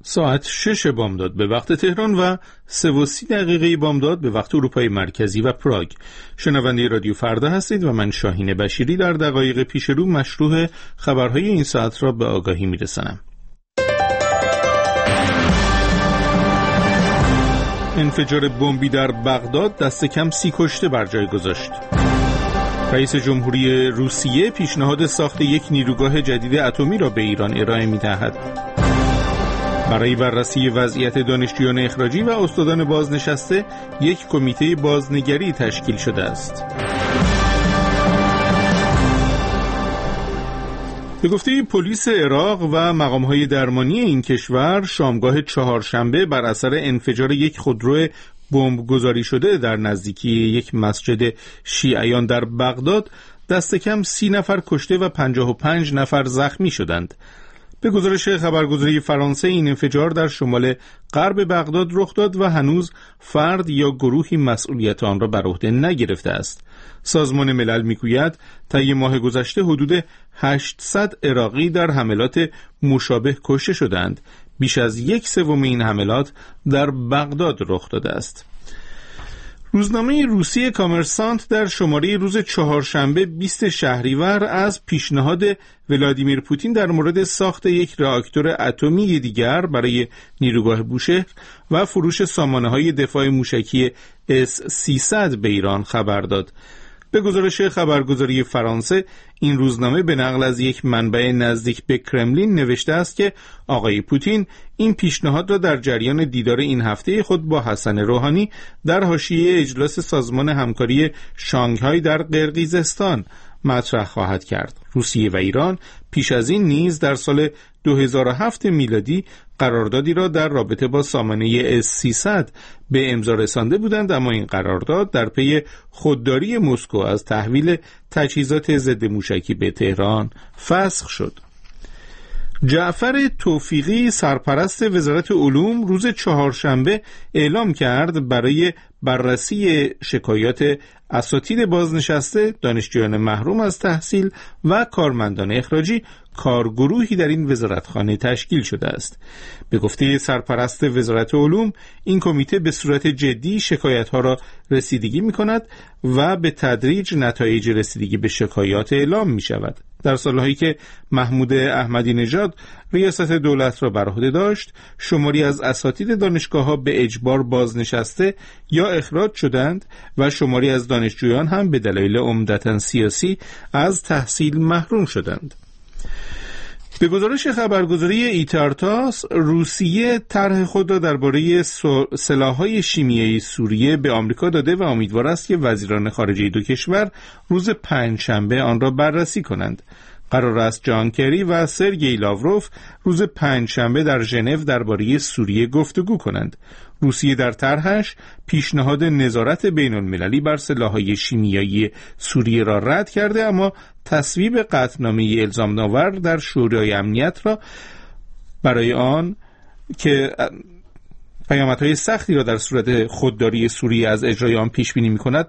ساعت 6 بامداد به وقت تهران و 3:30 بامداد به وقت اروپای مرکزی و پراگ. شنونده رادیو فردا هستید و من شاهین بشیری در دقایق پیش رو مشروع خبرهای این ساعت را به آگاهی میرسانم. انفجار بمبی در بغداد دست کم 30 کشته بر جای گذاشت. رئیس جمهوری روسیه پیشنهاد ساخت یک نیروگاه جدید اتمی را به ایران ارائه می‌دهد. برای بررسی وضعیت دانشجویان اخراجی و استادان بازنشسته یک کمیته بازنگری تشکیل شده است. به گفته پلیس عراق و مقام‌های درمانی این کشور، شامگاه چهارشنبه بر اثر انفجار یک خودرو بمب گذاری شده در نزدیکی یک مسجد شیعیان در بغداد دست کم 30 نفر کشته و 55 نفر زخمی شدند. به گزارش خبرگزاری فرانسه این انفجار در شمال غرب بغداد رخ داد و هنوز فرد یا گروهی مسئولیت آن را بر عهده نگرفته است. سازمان ملل میگوید طی ماه گذشته حدود 800 عراقی در حملات مشابه کشته شدند. بیش از 1/3 این حملات در بغداد رخ داده است. روزنامه روسی کامرسانت در شماره روز چهارشنبه 20 شهریور از پیشنهاد ولادیمیر پوتین در مورد ساخت یک راکتور اتمی دیگر برای نیروگاه بوشهر و فروش سامانه‌های دفاع موشکی S-300 به ایران خبر داد. به گزارش خبرگزاری فرانسه، این روزنامه به نقل از یک منبع نزدیک به کرملین نوشته است که آقای پوتین این پیشنهاد را در جریان دیدار این هفته خود با حسن روحانی در حاشیه اجلاس سازمان همکاری شانگهای در قرقیزستان مطرح خواهد کرد. روسیه و ایران پیش از این نیز در سال 2007 میلادی قراردادی را در رابطه با سامانه S-300 به امضا رسانده بودند، اما این قرارداد در پی خودداری مسکو از تحویل تجهیزات ضد موشکی به تهران فسخ شد. جعفر توفیقی سرپرست وزارت علوم روز چهارشنبه اعلام کرد برای بررسی شکایات اساتید بازنشسته، دانشجویان محروم از تحصیل و کارمندان اخراجی کارگروهی در این وزارتخانه تشکیل شده است. به گفته سرپرست وزارت علوم، این کمیته به صورت جدی شکایت‌ها را رسیدگی می‌کند و به تدریج نتایج رسیدگی به شکایات اعلام می‌شود. در سالهایی که محمود احمدی نژاد ریاست دولت را بر عهده داشت، شماری از اساتید دانشگاه‌ها به اجبار بازنشسته یا اخراج شدند و شماری از دانشجویان هم به دلایل عمدتاً سیاسی از تحصیل محروم شدند. به گزارش خبرگزاری ایتارتاس، روسیه طرح خود را درباره سلاح‌های شیمیایی سوریه به آمریکا داده و امیدوار است که وزیران خارجه دو کشور روز پنجشنبه آن را بررسی کنند. قرار است جان کری و سرگئی لاوروف روز پنجشنبه در ژنو درباره سوریه گفتگو کنند. روسیه در طرحش پیشنهاد نظارت بین‌المللی بر سلاح‌های شیمیایی سوریه را رد کرده، اما تصویب قطعنامه الزام‌آور در شورای امنیت را برای آن که پیامدهای سختی را در صورت خودداری سوریه از اجرای آن پیش بینی می‌کند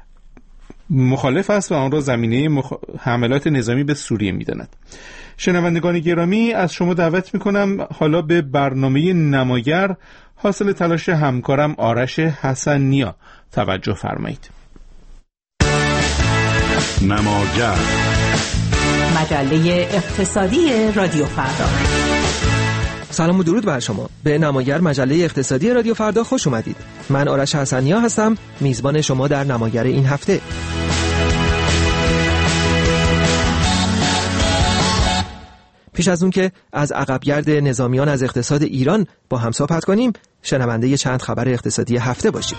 مخالف است و آن را زمینه حملات نظامی به سوریه می‌داند. شنوندگان گرامی، از شما دعوت می‌کنم حالا به برنامه نماگر حاصل تلاش همکارم آرش حسن‌نیا توجه فرمایید. نماگر، مجله اقتصادی رادیو فردا. سلام و درود بر شما. به نماگر مجله اقتصادی رادیو فردا خوش اومدید. من آرش حسن‌نیا هستم، میزبان شما در نماگر این هفته. پیش از اون که از عقبگرد نظامیان از اقتصاد ایران با هم صحبت کنیم، شنونده چند خبر اقتصادی هفته باشید.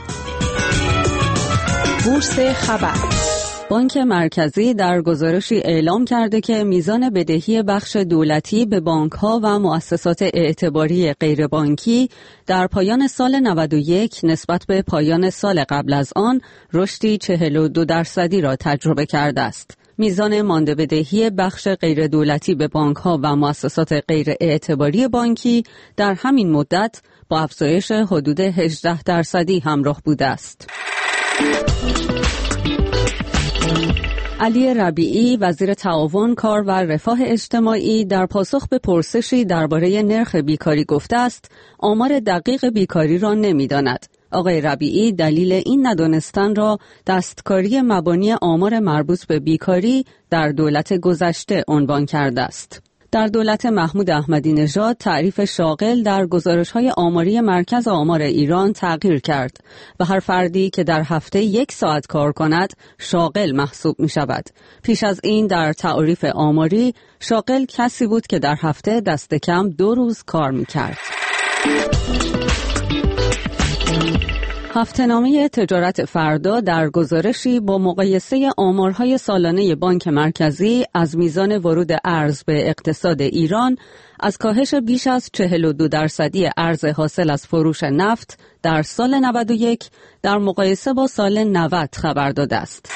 بورس خبر. بانک مرکزی در گزارشی اعلام کرده که میزان بدهی بخش دولتی به بانک‌ها و مؤسسات اعتباری غیربانکی در پایان سال 91 نسبت به پایان سال قبل از آن رشدی 42% را تجربه کرده است. میزان مانده بدهی بخش غیر دولتی به بانک‌ها و مؤسسات غیر اعتباری بانکی در همین مدت با افزایش حدود 18% همراه بوده است. علی ربیعی وزیر تعاون، کار و رفاه اجتماعی در پاسخ به پرسشی درباره نرخ بیکاری گفته است آمار دقیق بیکاری را نمی‌داند. آقای ربیعی دلیل این ندانستن را دستکاری مبانی آمار مربوط به بیکاری در دولت گذشته عنوان کرده است. در دولت محمود احمدی نژاد تعریف شاغل در گزارش‌های آماری مرکز آمار ایران تغییر کرد و هر فردی که در هفته 1 ساعت کار کند شاغل محسوب می‌شود. پیش از این در تعریف آماری شاغل کسی بود که در هفته دست کم 2 روز کار می‌کرد. هفته‌نامه تجارت فردا در گزارشی با مقایسه آمارهای سالانه بانک مرکزی از میزان ورود ارز به اقتصاد ایران از کاهش بیش از 42% ارز حاصل از فروش نفت در سال 91 در مقایسه با سال 90 خبر داده است.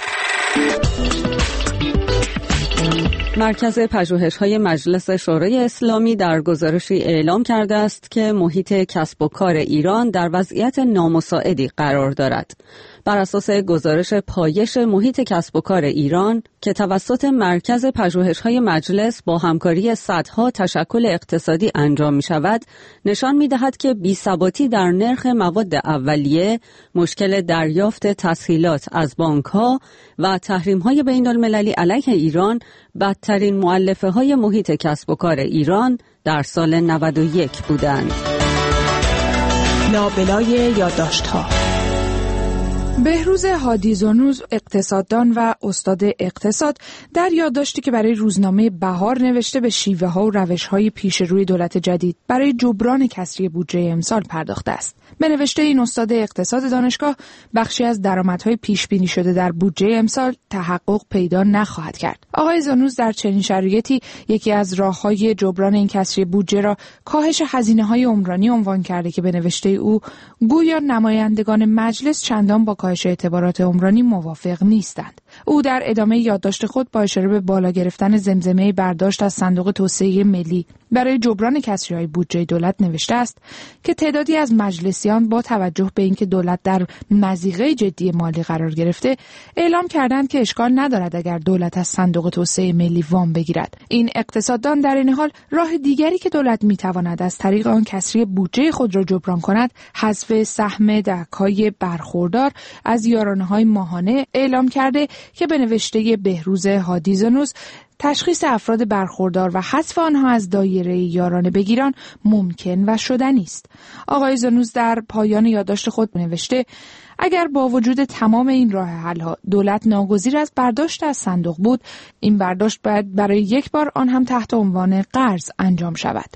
مرکز پژوهش‌های مجلس شورای اسلامی در گزارشی اعلام کرده است که محیط کسب و کار ایران در وضعیت نامساعدی قرار دارد. بر اساس گزارش پایش محیط کسب و کار ایران که توسط مرکز پژوهش‌های مجلس با همکاری صدها تشکل اقتصادی انجام می‌شود، نشان می‌دهد که بی‌ثباتی در نرخ مواد اولیه، مشکل دریافت تسهیلات از بانک‌ها و تحریم‌های بین‌المللی علیه ایران بدترین مؤلفه‌های محیط کسب و کار ایران در سال 91 بودند. لابلای یادداشت‌ها. بهروز هادی‌زنوز، اقتصاددان و استاد اقتصاد، در یادداشتی که برای روزنامه بهار نوشته به شیوه‌ها و روش‌های پیش روی دولت جدید برای جبران کسری بودجه امسال پرداخته است. به نوشته این استاد اقتصاد دانشگاه، بخشی از درآمدهای پیش بینی شده در بودجه امسال تحقق پیدا نخواهد کرد. آقای زنوز در چنین شرایطی یکی از راه‌های جبران این کسری بودجه را کاهش هزینه‌های عمرانی عنوان کرده که به نوشته او گویا نمایندگان مجلس چندان با کاهش اعتبارات عمرانی موافق نیستند. او در ادامه یادداشت خود با اشاره به بالا گرفتن زمزمه برداشت از صندوق توسعه ملی برای جبران کسری‌های بودجه دولت نوشته است که تعدادی از مجلسیان با توجه به اینکه دولت در مضیقه جدی مالی قرار گرفته اعلام کردند که اشکال ندارد اگر دولت از صندوق توسعه ملی وام بگیرد. این اقتصاددان در این حال راه دیگری که دولت میتواند از طریق آن کسری بودجه خود را جبران کند حذف سهم دک‌های برخوردار از یارانه‌های ماهانه اعلام کرده که به نوشته بهروز هادی‌زنوز تشخیص افراد برخوردار و حذف آنها از دایره یارانه بگیران ممکن و شدنی است. آقای زنوز در پایان یادداشت خود نوشته اگر با وجود تمام این راه حل‌ها دولت ناگزیر از برداشت از صندوق بود، این برداشت باید برای یک بار آن هم تحت عنوان قرض انجام شود.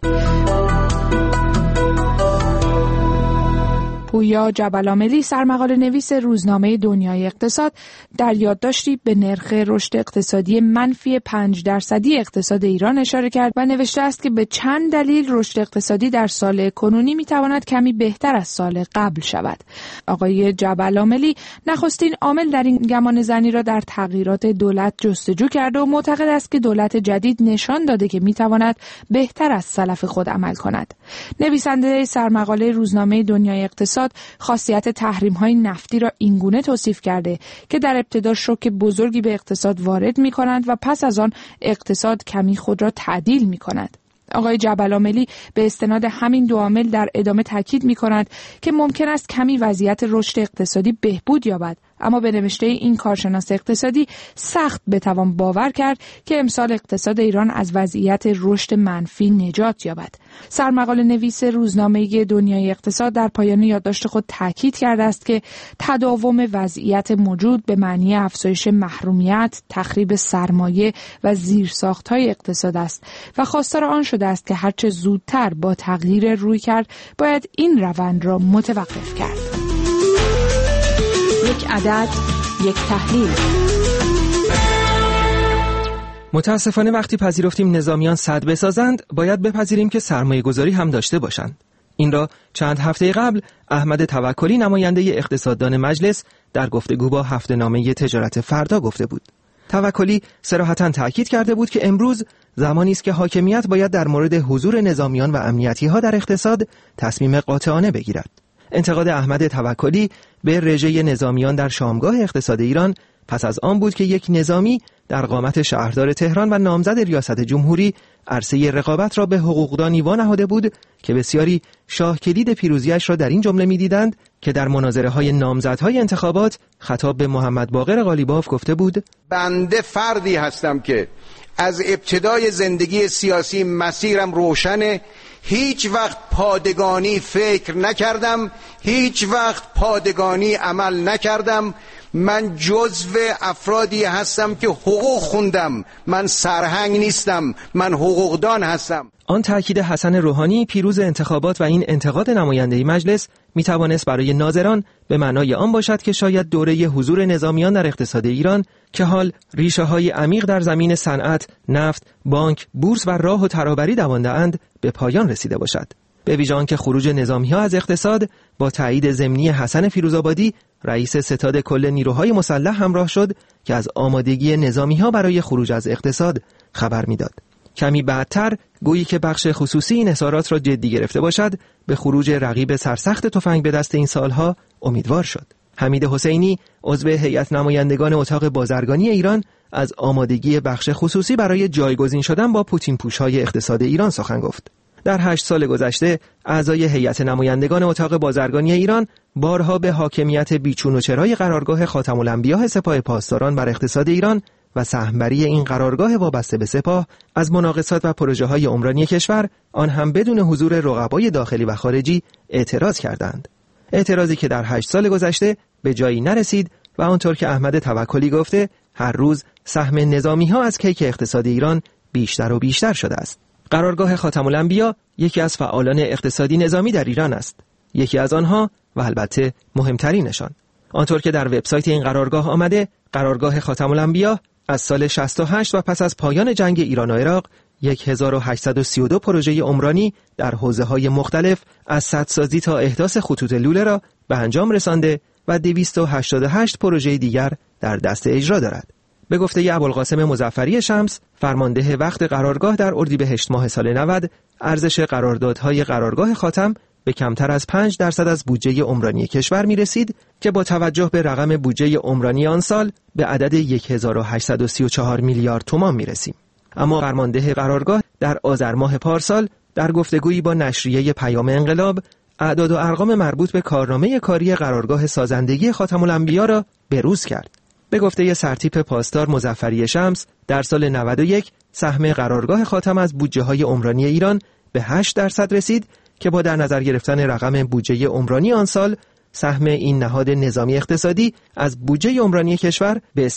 پویا جبل‌عاملی، سرمقاله نویس روزنامه دنیای اقتصاد، در یادداشتی به نرخ رشد اقتصادی منفی 5% اقتصاد ایران اشاره کرد و نوشته است که به چند دلیل رشد اقتصادی در سال کنونی میتواند کمی بهتر از سال قبل شود. آقای جبل‌عاملی نخستین عامل در این گمانه‌زنی را در تغییرات دولت جستجو کرده و معتقد است که دولت جدید نشان داده که میتواند بهتر از سلف خود عمل کند. نویسنده سرمقاله روزنامه دنیای اقتصاد خاصیت تحریم‌های نفتی را اینگونه توصیف کرده که در ابتدا شوک بزرگی به اقتصاد وارد می‌کنند و پس از آن اقتصاد کمی خود را تعدیل می‌کند. آقای جبل‌عاملی به استناد همین دو عامل در ادامه تاکید می‌کند که ممکن است کمی وضعیت رشد اقتصادی بهبود یابد، اما به نوشته این کارشناس اقتصادی سخت بتوان باور کرد که امسال اقتصاد ایران از وضعیت رشد منفی نجات یابد. سرمقاله نویس روزنامه دنیای اقتصاد در پایان یادداشت خود تاکید کرده است که تداوم وضعیت موجود به معنی افزایش محرومیت، تخریب سرمایه و زیرساخت‌های اقتصاد است و خواستار آن شده است که هرچه زودتر با تغییر رویکرد باید این روند را متوقف کرد. یک عدد، یک تحلیل. متاسفانه وقتی پذیرفتیم نظامیان سد بسازند، باید بپذیریم که سرمایه گذاری هم داشته باشند. این را چند هفته قبل احمد توکلی، نماینده اقتصاددان مجلس، در گفتگو با هفته‌نامه تجارت فردا گفته بود. توکلی صراحتاً تاکید کرده بود که امروز زمانی است که حاکمیت باید در مورد حضور نظامیان و امنیتی‌ها در اقتصاد تصمیم قاطعانه بگیرد. انتقاد احمد توکلی به رژه نظامیان در شامگاه اقتصاد ایران پس از آن بود که یک نظامی در قامت شهردار تهران و نامزد ریاست جمهوری عرصه رقابت را به حقوقدانی وانهاده بود که بسیاری شاه کلید پیروزیش را در این جمله می‌دیدند که در مناظره‌های نامزدهای انتخابات خطاب به محمد باقر قالیباف گفته بود: بنده فردی هستم که از ابتدای زندگی سیاسی مسیرم روشنه، هیچ وقت پادگانی فکر نکردم، هیچ وقت پادگانی عمل نکردم. من جزو افرادی هستم که حقوق خوندم، من سرهنگ نیستم، من حقوقدان هستم. آن تأکید حسن روحانی پیروز انتخابات و این انتقاد نماینده مجلس می توانست برای ناظران به معنای آن باشد که شاید دوره حضور نظامیان در اقتصاد ایران که حال ریشه های عمیق در زمین صنعت، نفت، بانک، بورس و راه و ترابری دوانده اند به پایان رسیده باشد. به ویژه آنکه خروج نظامی‌ها از اقتصاد با تایید ضمنی حسن فیروزآبادی رئیس ستاد کل نیروهای مسلح همراه شد که از آمادگی نظامی‌ها برای خروج از اقتصاد خبر می‌داد. کمی بعدتر گویی که بخش خصوصی این اظهارات را جدی گرفته باشد به خروج رقیب سرسخت تفنگ به دست این سالها امیدوار شد. حمید حسینی عضو هیئت نمایندگان اتاق بازرگانی ایران از آمادگی بخش خصوصی برای جایگزین شدن با پوتین پوش‌های اقتصاد ایران سخن گفت. در 8 سال گذشته اعضای هیئت نمایندگان اتاق بازرگانی ایران بارها به حاکمیت بیچون و چرای قرارگاه خاتم الانبیاء سپاه پاسداران بر اقتصاد ایران و سهمبری این قرارگاه وابسته به سپاه از مناقصات و پروژه‌های عمرانی کشور، آن هم بدون حضور رقبای داخلی و خارجی، اعتراض کردند. اعتراضی که در 8 سال گذشته به جایی نرسید و آنطور که احمد توکلی گفته هر روز سهم نظامی‌ها از کیک اقتصاد ایران بیشتر و بیشتر شده است. قرارگاه خاتم الانبیاء یکی از فعالان اقتصادی نظامی در ایران است. یکی از آنها و البته مهمترینشان. آنطور که در وبسایت این قرارگاه آمده، قرارگاه خاتم الانبیاء از سال 68 و پس از پایان جنگ ایران و عراق 1832 پروژه عمرانی در حوزه‌های مختلف از سدسازی تا احداث خطوط لوله را به انجام رسانده و 288 پروژه دیگر در دست اجرا دارد. به گفته ابوالقاسم مظفری شمس، فرمانده وقت قرارگاه، در اردیبهشت ماه سال 90 ارزش قراردادهای قرارگاه خاتم به کمتر از 5% از بودجه عمرانی کشور می رسید که با توجه به رقم بودجه عمرانی آن سال به عدد 1834 میلیارد تومان می رسیم. اما فرمانده قرارگاه در آذر ماه پارسال در گفتگویی با نشریه پیام انقلاب اعداد و ارقام مربوط به کارنامه کاری قرارگاه سازندگی خاتم الانبیاء را بروز کرد. به گفته سرتیپ پاسدار مظفری شمس، در سال 91 سهم قرارگاه خاتم از بودجه‌های عمرانی ایران به 8% رسید که با در نظر گرفتن رقم بودجه عمرانی آن سال، سهم این نهاد نظامی اقتصادی از بودجه عمرانی کشور به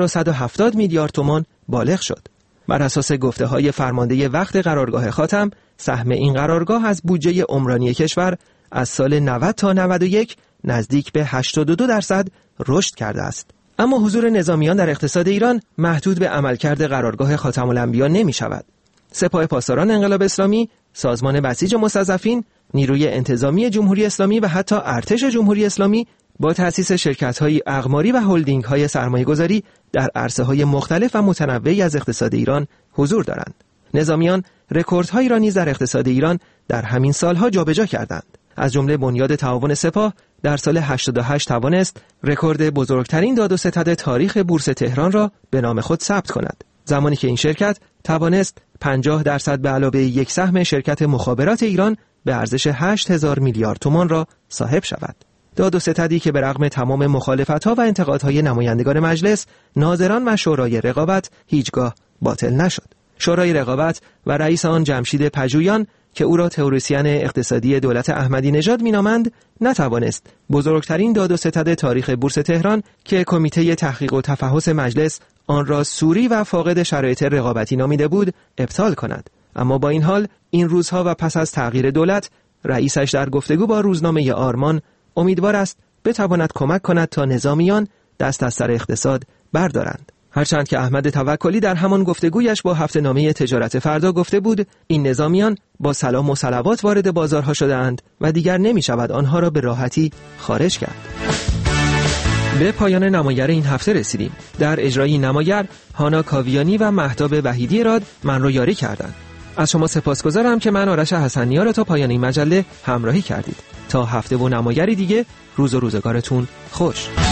3170 میلیارد تومان بالغ شد. بر اساس گفته‌های فرمانده وقت قرارگاه خاتم، سهم این قرارگاه از بودجه عمرانی کشور از سال 90 تا 91 نزدیک به 82% رشد کرده است. اما حضور نظامیان در اقتصاد ایران محدود به عملکرد قرارگاه خاتم الانبیاء نمی شود. سپاه پاسداران انقلاب اسلامی، سازمان بسیج مستضعفین، نیروی انتظامی جمهوری اسلامی و حتی ارتش جمهوری اسلامی با تأسیس شرکت‌های اقماری و هلدینگ‌های سرمایه‌گذاری در عرصه‌های مختلف و متنوعی از اقتصاد ایران حضور دارند. نظامیان رکوردهایی را نیز در اقتصاد ایران در همین سالها جابجا کردند. از جمله بنیاد تعاون سپاه در سال 88 توانست رکورد بزرگترین داد و ستد تاریخ بورس تهران را به نام خود ثبت کند، زمانی که این شرکت توانست 50% به علاوه یک سهم شرکت مخابرات ایران به ارزش 8000 میلیارد تومان را صاحب شود. داد و ستدی که به رغم تمام مخالفت‌ها و انتقادهای نمایندگان مجلس، ناظران و شورای رقابت هیچگاه باطل نشد. شورای رقابت و رئیس آن جمشید پژویان که او را تئوریسین اقتصادی دولت احمدی نژاد مینامند، نتوانست بزرگترین داد و ستد تاریخ بورس تهران که کمیته تحقیق و تفحص مجلس آن را سوری و فاقد شرایط رقابتی نامیده بود ابطال کند. اما با این حال این روزها و پس از تغییر دولت، رئیسش در گفتگو با روزنامه آرمان امیدوار است بتواند کمک کند تا نظامیان دست از سر اقتصاد بردارند. هرچند که احمد توکلی در همان گفتگویش با هفته‌نامه تجارت فردا گفته بود این نظامیان با سلام و صلوات وارد بازارها شده‌اند و دیگر نمی شود آنها را به راحتی خارج کرد. به پایان نمایر این هفته رسیدیم. در اجرای این نمایر هانا کاویانی و مهتاب وحیدی راد من را یاری کردند. از شما سپاسگزارم که من آرش حسنی‌ها را تا پایان این مجله همراهی کردید. تا هفته و نمایری دیگه، روز و روزگارتون خوش.